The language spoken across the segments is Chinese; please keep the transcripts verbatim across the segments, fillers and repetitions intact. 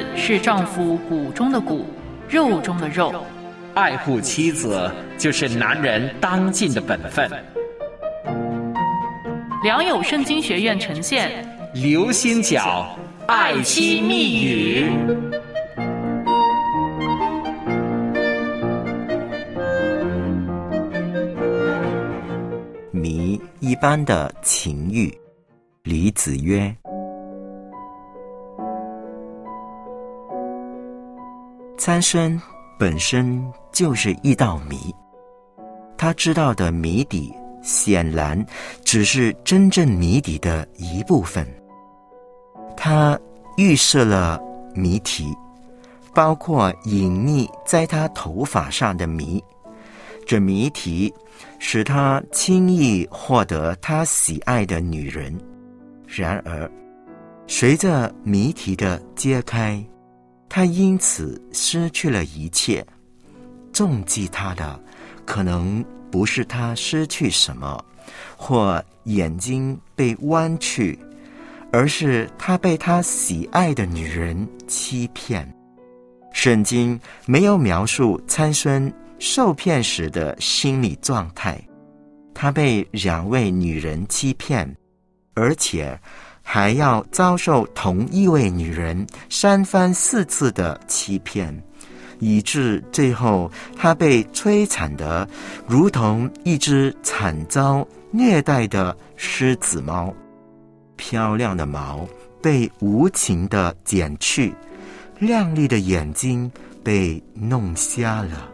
子是丈夫骨中的骨，肉中的肉。 爱护妻子就是男人当尽的本分。 良友圣经学院呈现刘心角爱妻密语。 谜一般的情欲。李子曰：参孙本身就是一道谜，他知道的谜底显然只是真正谜底的一部分。他预设了谜题，包括隐匿在他头发上的谜。这谜题使他轻易获得他喜爱的女人。然而，随着谜题的揭开，他因此失去了一切。重击他的可能不是他失去什么，或眼睛被弯曲，而是他被他喜爱的女人欺骗。圣经没有描述参孙受骗时的心理状态，他被两位女人欺骗，而且还要遭受同一位女人三番四次的欺骗，以致最后他被摧残得如同一只惨遭虐待的狮子猫。漂亮的毛被无情地剪去，亮丽的眼睛被弄瞎了。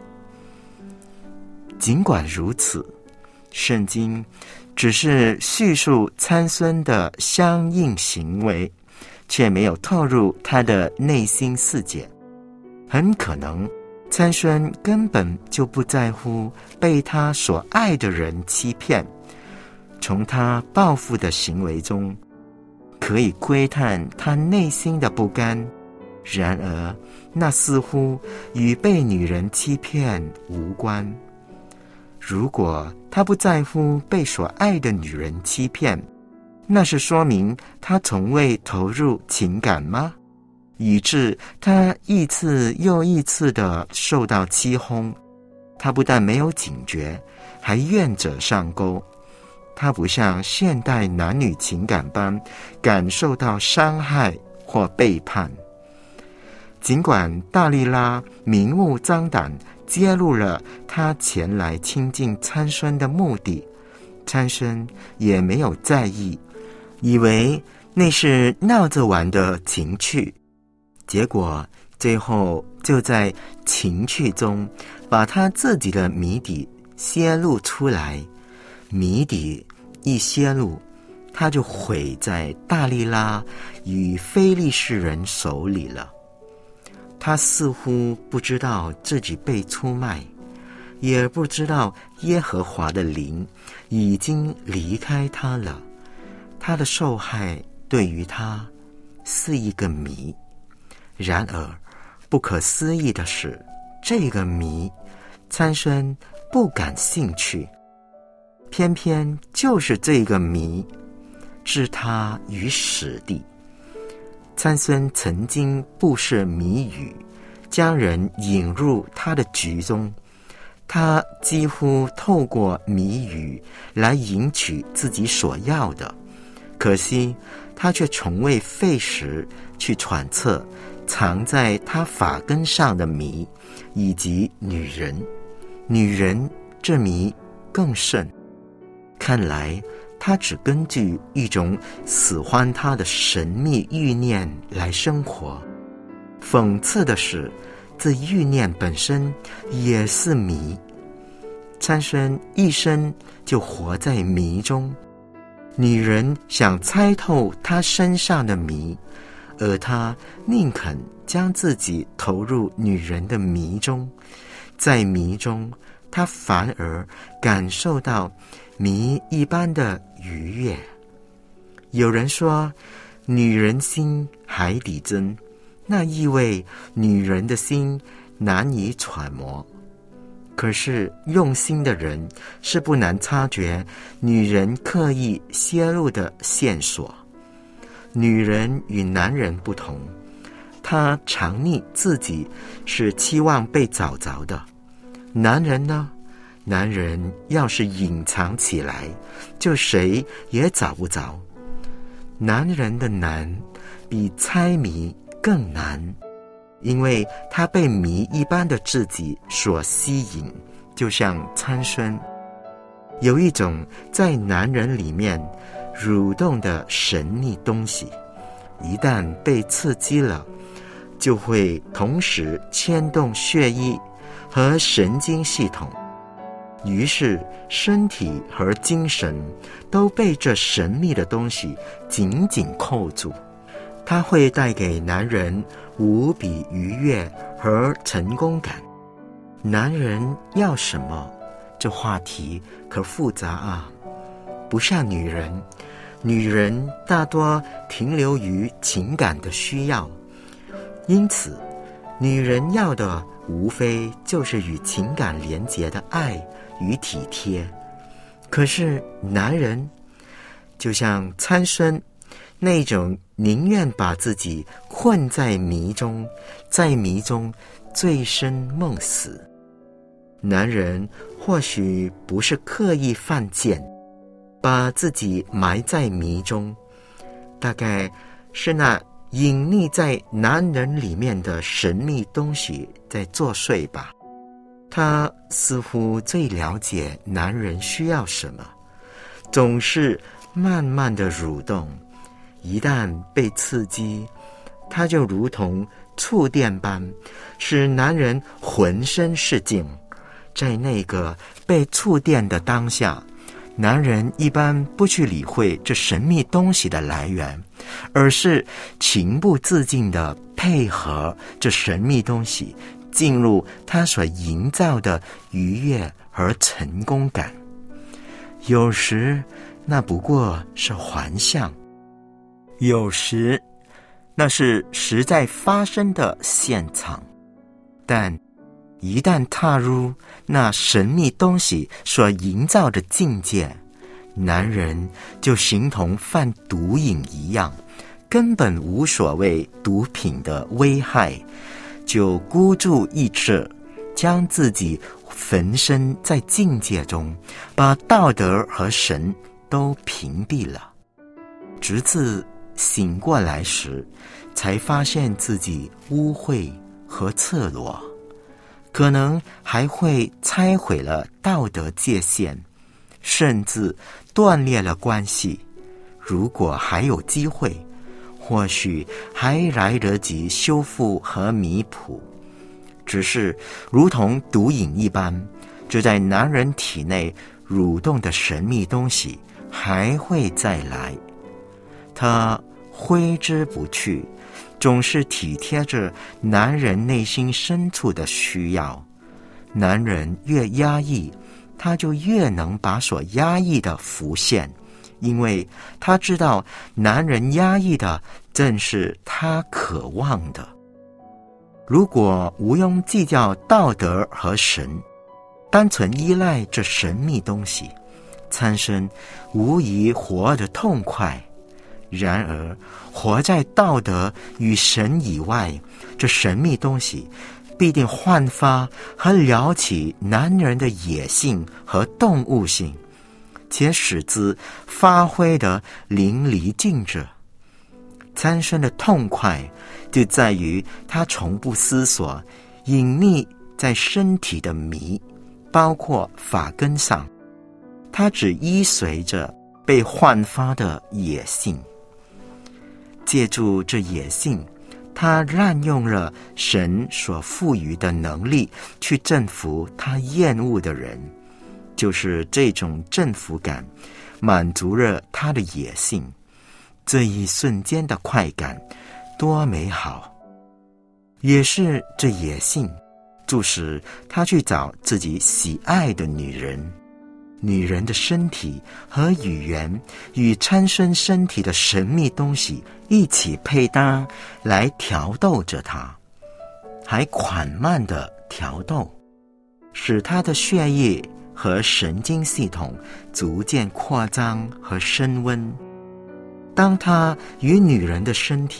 尽管如此，圣经只是叙述参孙的相应行为，却没有透露他的内心世界。很可能参孙根本就不在乎被他所爱的人欺骗。从他报复的行为中可以窥探他内心的不甘，然而那似乎与被女人欺骗无关。如果他不在乎被所爱的女人欺骗，那是说明他从未投入情感吗？以致他一次又一次地受到欺哄。他不但没有警觉，还愿者上钩。他不像现代男女情感般感受到伤害或背叛。尽管大利拉明目张胆揭露了他前来亲近参孙的目的，参孙也没有在意，以为那是闹着玩的情趣。结果最后就在情趣中把他自己的谜底泄露出来。谜底一泄露，他就毁在大利拉与非利士人手里了。他似乎不知道自己被出卖，也不知道耶和华的灵已经离开他了。他的受害对于他是一个谜。然而不可思议的是，这个谜参孙不感兴趣，偏偏就是这个谜置他于死地。参孙曾经布设谜语，将人引入他的局中。他几乎透过谜语来赢取自己所要的，可惜他却从未费时去揣测藏在他发根上的谜，以及女人。女人这谜更甚，看来他只根据一种喜欢他的神秘欲念来生活。讽刺的是，这欲念本身也是谜。参孙一生就活在谜中，女人想猜透他身上的谜，而他宁肯将自己投入女人的谜中。在谜中，他反而感受到谜一般的愉悦。有人说，女人心海底针，那意味女人的心难以揣摩。可是用心的人是不难察觉女人刻意泄露的线索。女人与男人不同， 他常溺自己是期望被找着的。男人呢？男人要是隐藏起来，就谁也找不着。男人的难比猜谜更难，因为他被谜一般的自己所吸引，就像参孙。有一种在男人里面蠕动的神秘东西，一旦被刺激了，就会同时牵动血液和神经系统，于是身体和精神都被这神秘的东西紧紧扣住。它会带给男人无比愉悦和成功感。男人要什么？这话题可复杂啊，不像女人，女人大多停留于情感的需要，因此女人要的无非就是与情感连结的爱与体贴。可是男人就像参孙那种宁愿把自己困在谜中，在谜中醉生梦死。男人或许不是刻意犯贱，把自己埋在谜中，大概是那隐匿在男人里面的神秘东西在作祟吧。他似乎最了解男人需要什么，总是慢慢的蠕动，一旦被刺激，他就如同触电般，使男人浑身是劲。在那个被触电的当下，男人一般不去理会这神秘东西的来源，而是情不自禁地配合这神秘东西进入他所营造的愉悦和成功感。有时那不过是幻象，有时那是实在发生的现场，但一旦踏入那神秘东西所营造的境界，男人就形同犯毒瘾一样，根本无所谓毒品的危害，就孤注一掷，将自己焚身在境界中，把道德和神都屏蔽了。直至醒过来时，才发现自己污秽和赤裸，可能还会拆毁了道德界限，甚至断裂了关系。如果还有机会，或许还来得及修复和弥补。只是如同毒瘾一般，就在男人体内蠕动的神秘东西还会再来，他挥之不去，总是体贴着男人内心深处的需要。男人越压抑，他就越能把所压抑的浮现，因为他知道男人压抑的正是他渴望的。如果无庸计较道德和神，单纯依赖这神秘东西，参孙无疑活得痛快。然而活在道德与神以外，这神秘东西必定焕发和撩起男人的野性和动物性，且使之发挥得淋漓尽致。参孙的痛快就在于他从不思索隐匿在身体的谜，包括发根上，他只依随着被焕发的野性。借助这野性，他滥用了神所赋予的能力去征服他厌恶的人，就是这种征服感满足了他的野性。这一瞬间的快感多美好，也是这野性促使他去找自己喜爱的女人。女人的身体和语言与参孙身体的神秘东西一起配搭，来调逗着他，还缓慢地调逗，使他的血液和神经系统逐渐扩张和升温。当他与女人的身体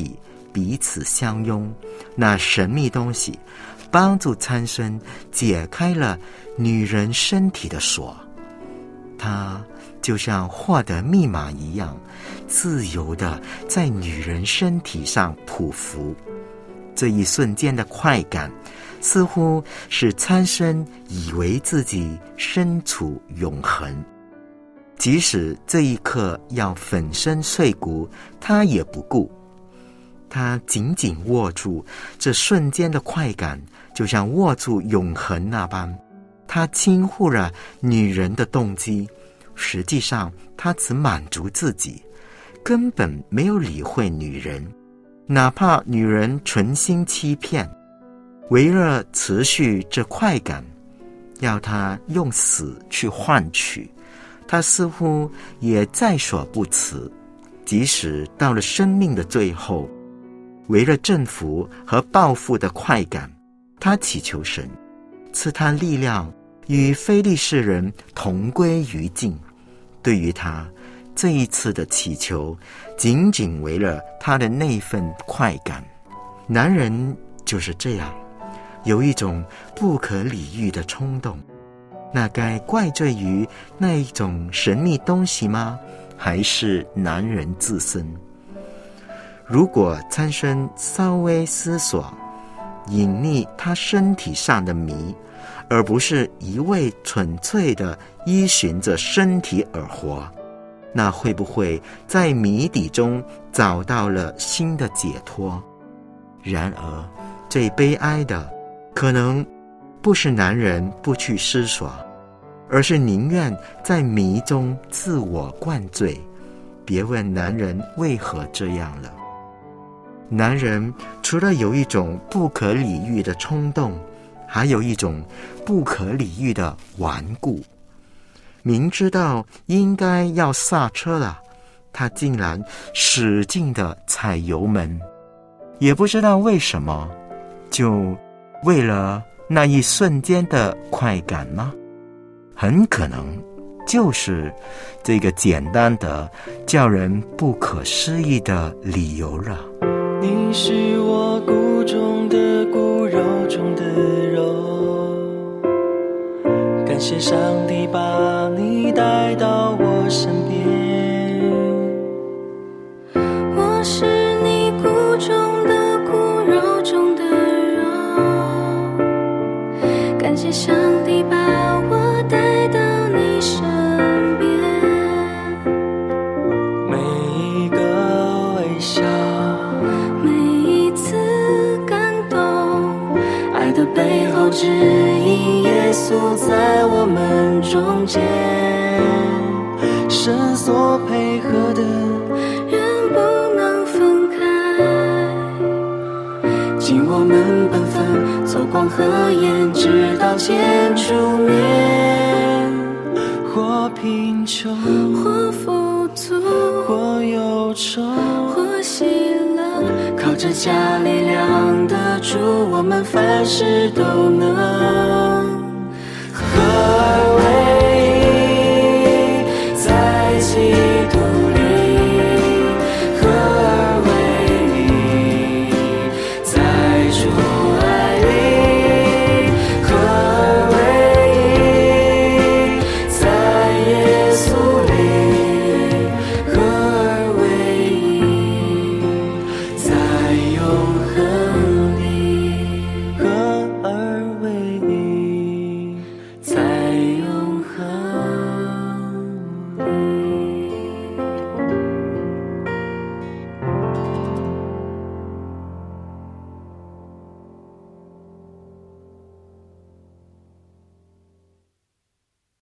彼此相拥，那神秘东西帮助参孙解开了女人身体的锁，他就像获得密码一样，自由地在女人身体上匍匐。这一瞬间的快感，似乎使参孙以为自己身处永恒，即使这一刻要粉身碎骨，他也不顾。他紧紧握住这瞬间的快感，就像握住永恒那般。他轻忽了女人的动机，实际上他只满足自己，根本没有理会女人。哪怕女人存心欺骗，为了持续这快感，要他用死去换取，他似乎也在所不辞。即使到了生命的最后，为了征服和报复的快感，他祈求神赐他力量，与非利士人同归于尽。对于他这一次的祈求，仅仅为了他的那份快感。男人就是这样，有一种不可理喻的冲动。那该怪罪于那一种神秘东西吗？还是男人自身？如果参孙稍微思索，隐匿他身体上的谜，而不是一味纯粹的依循着身体而活，那会不会在谜底中找到了新的解脱？然而最悲哀的，可能不是男人不去思索，而是宁愿在谜中自我灌醉。别问男人为何这样了。男人除了有一种不可理喻的冲动，还有一种不可理喻的顽固。明知道应该要刹车了，他竟然使劲地踩油门，也不知道为什么，就为了那一瞬间的快感吗？很可能就是这个简单的叫人不可思议的理由了。 你是我骨中的骨，肉中的肉，感谢上帝把你带到我身边。 我是你骨中的骨，肉中的肉，感谢上帝把我带到你身边。 每一个微笑， 每一次感动， 爱的背后指引耶稣在我们中间，神所配合的人不能分开， 尽我们本分，走光和盐，直到见主面。或贫穷， 或富足， 或忧愁， 或喜乐， 靠着加力量的主，我们凡事都能。合而为